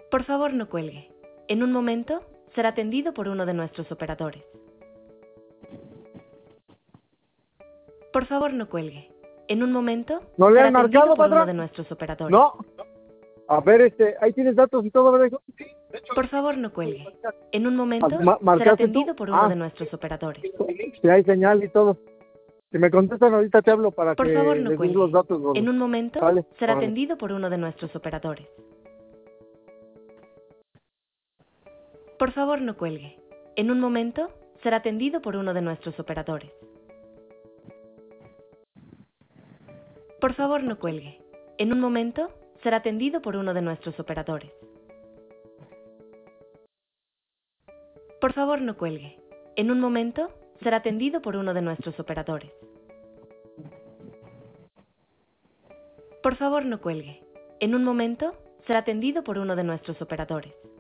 Por favor, no cuelgue. En un momento, será atendido por uno de nuestros operadores. Por favor, no cuelgue. En un momento, ¿No le será han atendido marcado, por uno patrón? de nuestros operadores. No. A ver, ahí tienes datos y todo, ¿verdad? Por favor, no cuelgue. En un momento, será ¿Marcaste atendido tú? por uno de nuestros operadores. Si hay señal y todo. Si me contestan ahorita te hablo para Por que favor, no les des los cuelgue. datos, gordo. En un momento, Vale. será Órale. atendido por uno de nuestros operadores. Por favor, no cuelgue. En un momento, será atendido por uno de nuestros operadores. Por favor, no cuelgue. En un momento, será atendido por uno de nuestros operadores. Por favor, no cuelgue. En un momento, será atendido por uno de nuestros operadores. Por favor, no cuelgue. En un momento, será atendido por uno de nuestros operadores.